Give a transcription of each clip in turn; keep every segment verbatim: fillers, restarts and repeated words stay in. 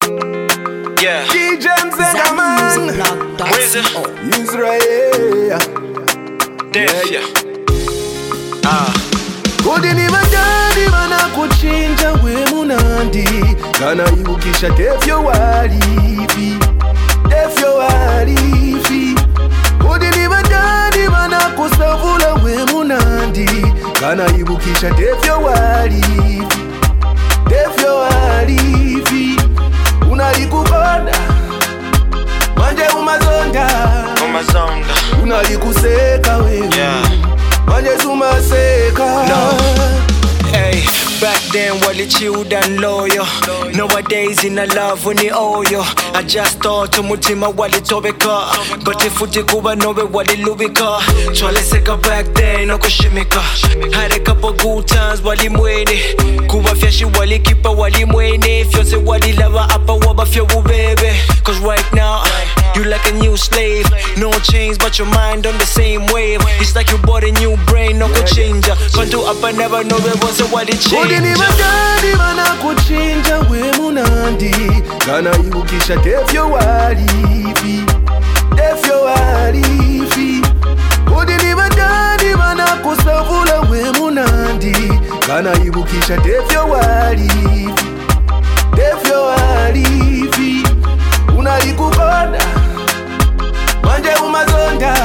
Yeah. D J Zegaman Wizard Israel Def, yeah. Ah. Kudinibadani mana kuchinja we munandi kana ibukisha tefyo walifi tefyo walifi Kudinibadani mana kusavula we munandi kana ibukisha tefyo walifi tefyo walifi Unalikubona manje umazonda Umazonda Unalikuseka wewe yeah. Manje sumaseka No. Hey, back then wali chilled and loyal. Nowadays in a love when the oil. I just thought to mutima wali tobeka. But if uti kuba nobe wali lubika. Chwale seka back then no kushimika. Had a couple good times wali mwene. Kuba fyashi wali kipa wali mwene. Fyonse wali lava apa waba fyo ubebe. Cause right now you like a new slave. No chains but your mind on the same wave. It's like you bought a new brain no kuchinja. Pantu apa never know it was a wali change. Kudinibadani mana kuchinja we munandi kana ibukisha tefyo walifi tefyo walifi Kudinibadani mana kusavula we munandi kana ibukisha tefyo walifi tefyo walifi Unalikubona manje umazonda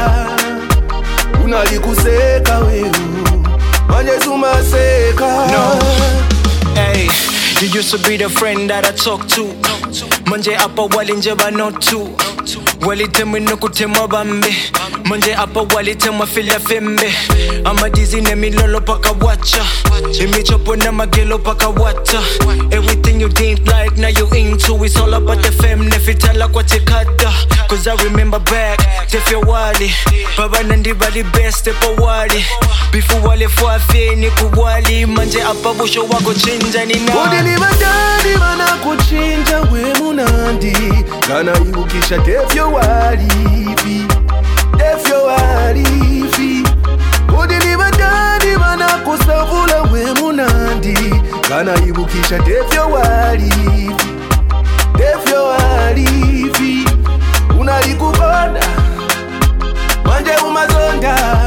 Unalikuseka wewe manje sumaseka No. Hey, you used to be the friend that I talk to. Manje apa wali njeba not to. Wali temi nuku tema bambe. Manje apa wali tema fila fembe. Ama dizi ne mi lolo paka wacha. Imi chopo na magelo paka wata. Everything you didn't like now you into. It's all about the fem nefitala kwa tekada. Cause I remember back, tefya wali. Baba nandi bali best tepo wali. Before wali fuafe ni kuwali. Manje apa busho wako chinja ni na. Kudinibadani mana kuchinja we munandi kana ibukisha tefyo walifi tefyo walifi Kudinibadani mana kusavula we munandi kana ibukisha tefyo walifi tefyo walifi Unalikubona manje umazonda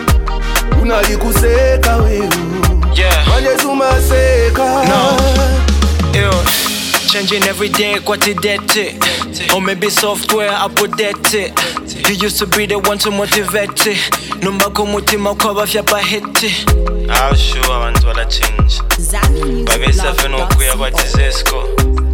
Unalikuseka wewe yeah. Manje sumaseka No. Yo. Changing every day, what it that or maybe software update it. You used to be the one to motivate it. Numba kumutima kwa fyapa hiti. I'll show abantu wala change. Babesa feno kuya kwa tizesko.